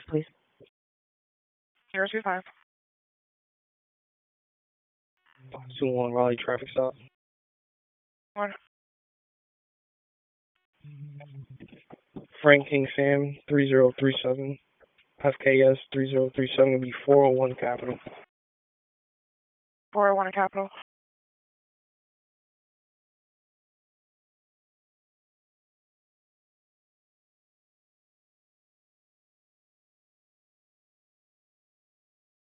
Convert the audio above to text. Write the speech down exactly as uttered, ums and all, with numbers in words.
please. zero two five. two one Raleigh traffic stop. One. Frank King Sam three zero three seven. F K S three zero three seven will be four oh one Capital. four oh one Capital.